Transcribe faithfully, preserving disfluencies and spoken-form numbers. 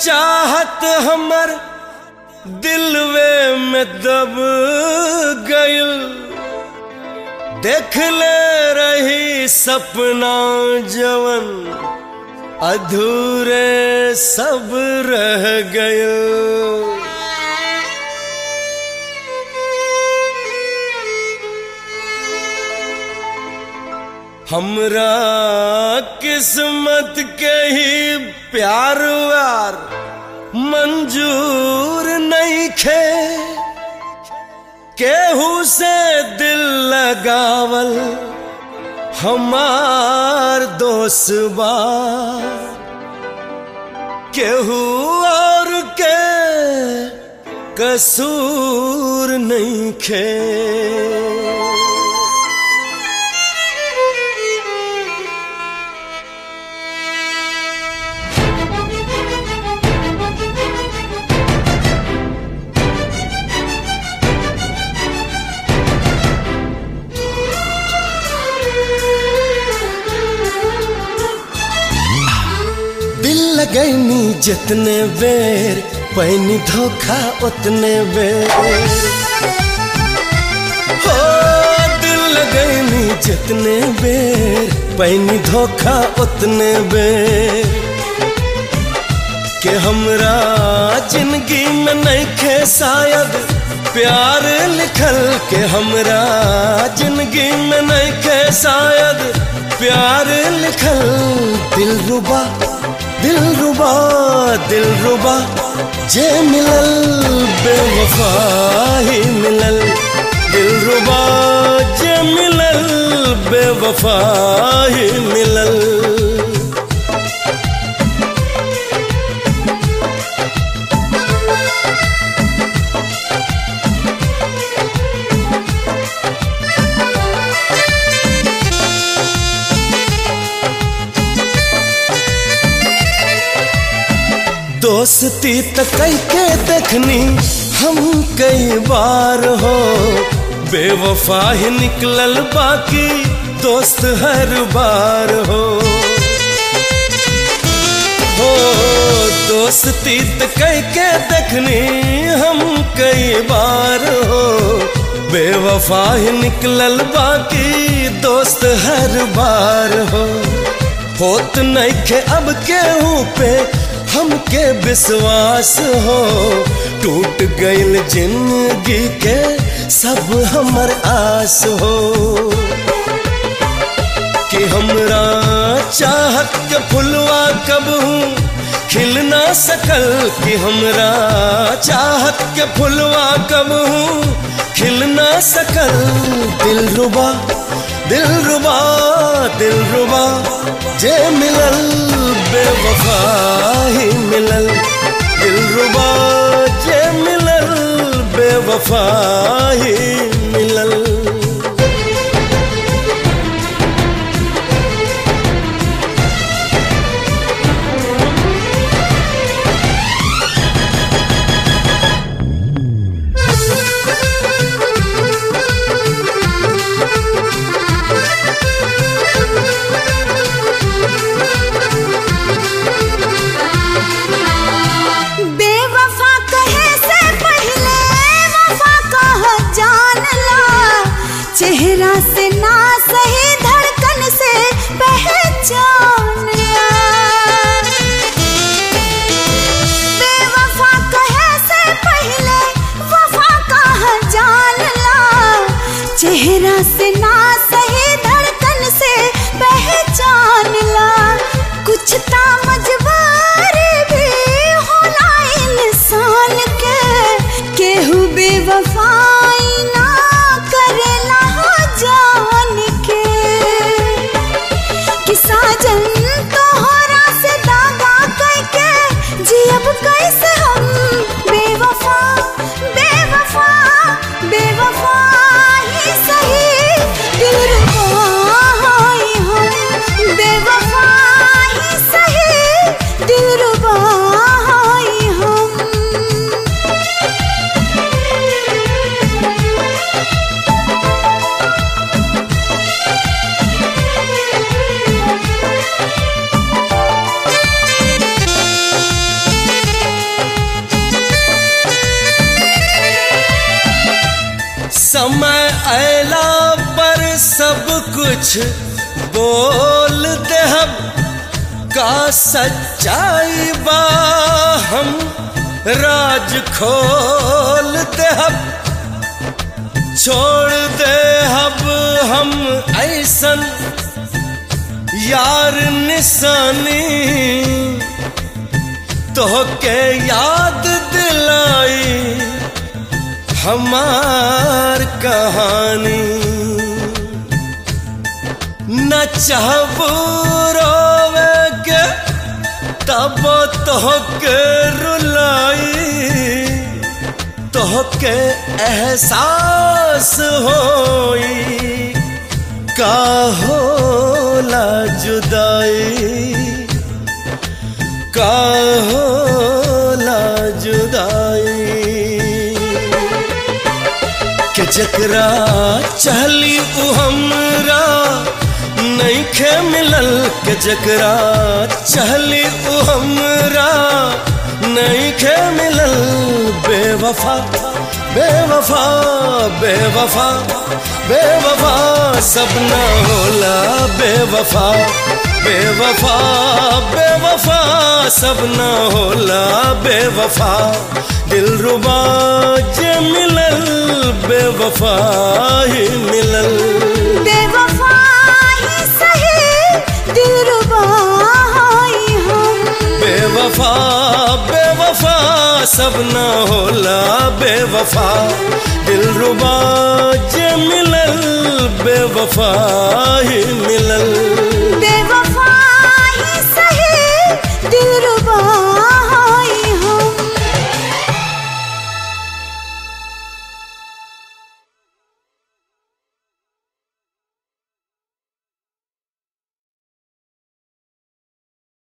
चाहत हमर दिलवे में दब गइल। देख ले रही सपना जवन अधूरे सब रह गइल। हमरा किस्मत के ही प्यार व्यार मंजूर नहीं खे। केहू से दिल लगावल हमार दोस्त बा। केहू और के कसूर नहीं खे। लगैनी जितने बेर पैनी धोखा उतने बेर। हो दिल लगैनी जितने बेर पैनी धोखा उतने बेर। के हमरा जिंदगी में नहीं खे शायद प्यार लिखल। के हमरा जिंदगी में नहीं खे शायद प्यार लिखल। दिल रुबा दिल रुबा दिल रुबा जे मिलल बेवफा ही मिलल। दिल रुबा जे मिलल बेवफा ही मिलल। दोस्ती त कई के देखनी हम कई बार हो। बेवफा ही निकलल बाकी दोस्त हर बार हो। हो दोस्ती त कई के देखनी हम कई बार हो। बेवफा ही निकलल बाकी दोस्त हर बार हो। होत नहीं खे अब केहू पे हमके विश्वास हो। टूट गइल जिंदगी के सब हमर आस हो। कि हमरा चाहत के फुलवा कब हूँ खिल ना सकल। कि हमरा चाहत के फुलवा कब हूँ खिल ना सकल। दिल रुबा दिल रुबा दिल रुबा जे मिलल बेवफा ही मिलल। दिल रुबा जे मिलल बेवफा ही मिलल। चेहरा से ना सही धड़कन से पहचान लिया। बेवफा कहे से पहले वफा कहा जान ला। चेहरा से ना सही धड़कन से पहचान ला। कुछ ता मजबूरी भी होला इंसान के। केहू बेवफाई ना करेला जान के। कि साजन तोहरा से दागा करके जियब कैसे हम। बेवफा बेवफा बेवफा ही सही समय अयला पर सब कुछ बोल दे हम का सच्चाई बा हम राज खोल दे हम छोड़ दे अब हम ऐसन यार निशानी तो के याद दिलाई हमार कहानी न चाहबू रोवे के तब तो के रुलाई तो के एहसास होई का होला जुदाई का होला जुदाई के जकरा चहली उ हमरा नइखे मिलल के जकरा चहली उ हमरा नइखे मिलल बेवफा बेवफा बेवफा बेवफा सब ना होला बेवफा बेवफा बेवफा सब ना होला बेवफा दिलरुबा जे मिलल बेवफा ही मिलल बेवफा ही सही दिलरुबा ही हम बेवफा बेवफा सब ना होला बेवफा दिलरुबा जे मिलल बेवफा